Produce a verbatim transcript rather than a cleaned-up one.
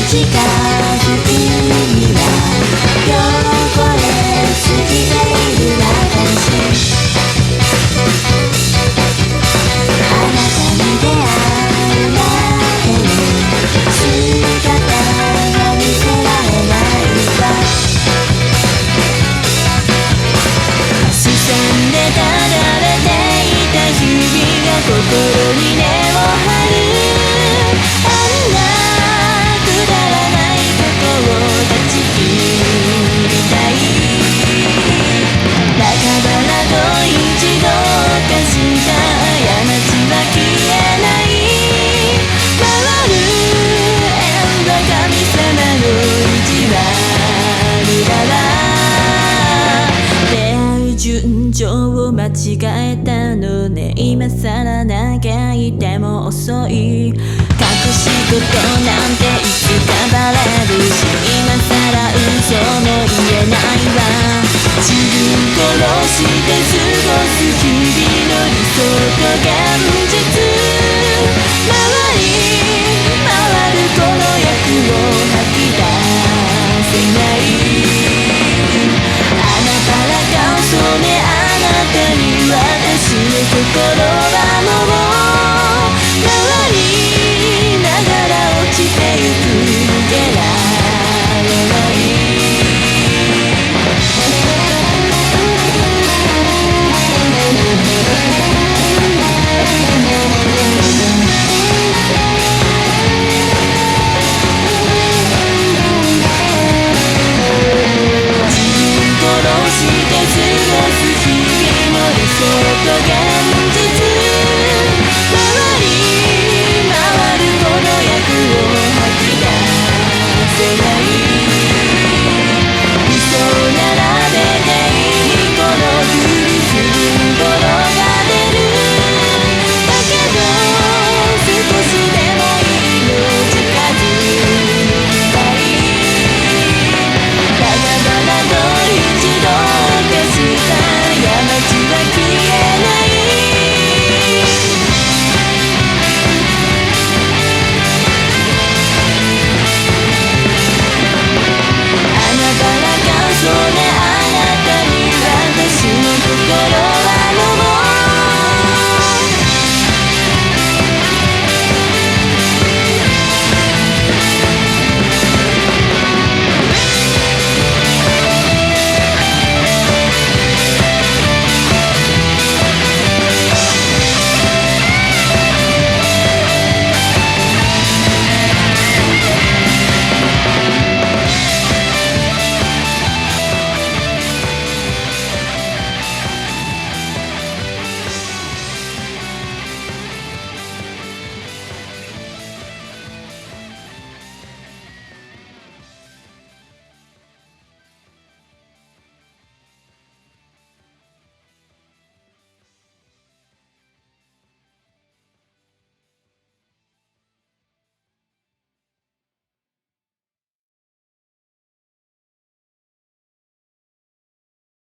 近づくには汚れすぎている私。あなたに出会うまでに姿が見せられないわ。視線でただれていた日々が心に根を張る。あんなくだらないことを断ち切りたい。バカバラと一度犯した過ちは消えない。回る縁は神様の意地悪だわ。出会う順序を間違えたのね。今さら嘆いても遅い。隠し事なんていつかバレるし、今さら嘘も言えないわ。自分殺して過ごす日々の理想と現